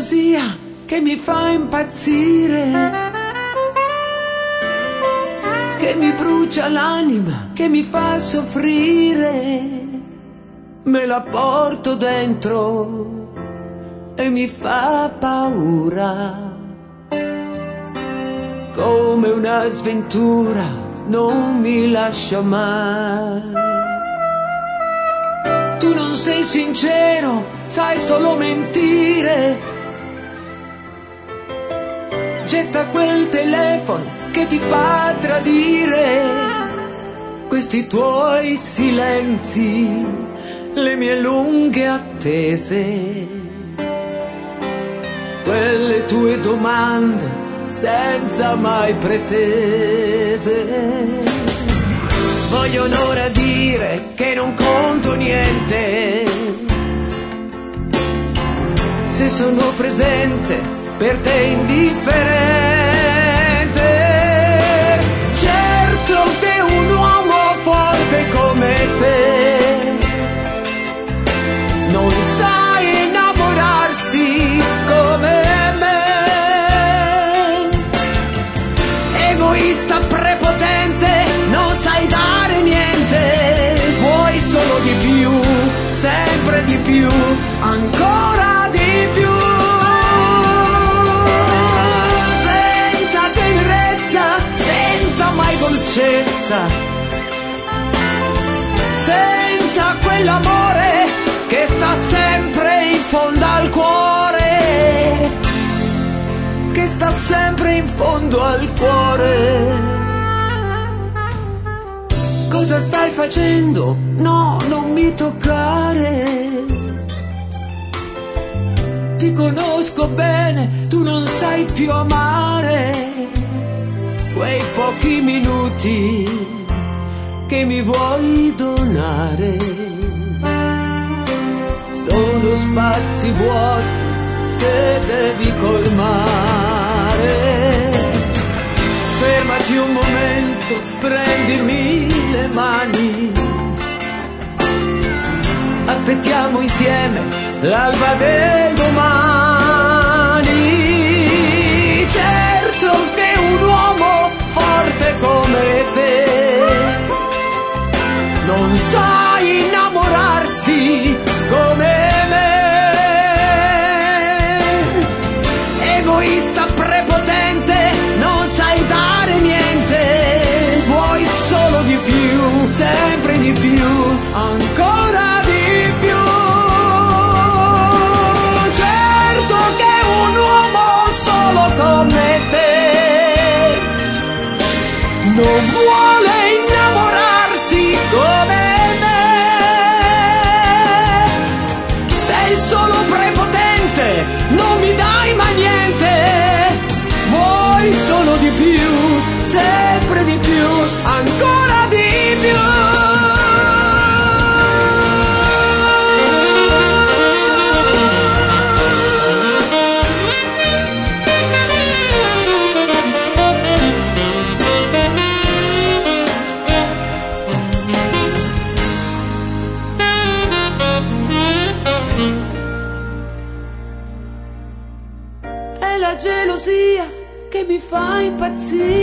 gelosia che mi fa impazzire, che mi brucia l'anima, che mi fa soffrire. Me la porto dentro e mi fa paura, come una sventura non mi lascia mai. Tu non sei sincero, sai solo mentire. Getta quel telefono che ti fa tradire. Questi tuoi silenzi, le mie lunghe attese, quelle tue domande senza mai pretese. Vogliono ora dire che non conto niente, se sono presente per te indifferente. Certo che un uomo forte come te non sa innamorarsi come me. Egoista prepotente, non sai dare niente, vuoi solo di più, sempre di più, ancora di più. Senza tenerezza, senza mai dolcezza, senza quell'amore che sta sempre in fondo al cuore, che sta sempre in fondo al cuore. Cosa stai facendo? No, non mi toccare. Ti conosco bene, tu non sai più amare. Quei pochi minuti che mi vuoi donare sono spazi vuoti che devi colmare. Fermati un momento, prendimi le mani, aspettiamo insieme l'alba del domani. Certo che un uomo forte come te non sa innamorarsi come me. Egoista prepotente, non sai dare niente, vuoi solo di più, sempre di più, ancora di più. Certo che un uomo solo come te non vuole innamorarsi come me. Sei solo prepotente, non mi dai mai niente, vuoi solo di più, sempre di più, ancora di più. È la gelosia che mi fa impazzire,